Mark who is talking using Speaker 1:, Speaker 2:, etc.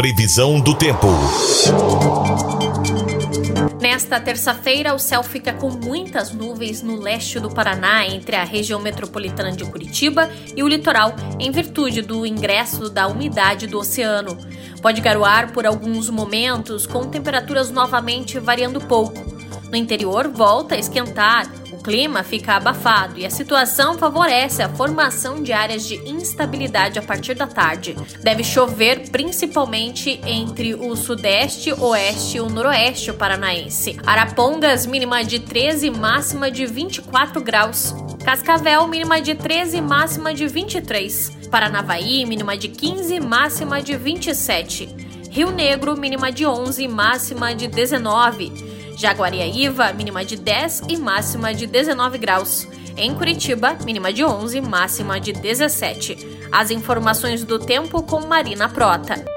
Speaker 1: Previsão do tempo.
Speaker 2: Nesta terça-feira, o céu fica com muitas nuvens no leste do Paraná, entre a região metropolitana de Curitiba e o litoral, em virtude do ingresso da umidade do oceano. Pode garoar por alguns momentos, com temperaturas novamente variando pouco. No interior, volta a esquentar, o clima fica abafado e a situação favorece a formação de áreas de instabilidade a partir da tarde. Deve chover principalmente entre o sudeste, oeste e o noroeste paranaense. Arapongas, mínima de 13 e máxima de 24 graus. Cascavel, mínima de 13 e máxima de 23. Paranavaí, mínima de 15 e máxima de 27. Rio Negro, mínima de 11 e máxima de 19. Jaguariaíva, mínima de 10 e máxima de 19 graus. Em Curitiba, mínima de 11 e máxima de 17. As informações do tempo com Marina Prota.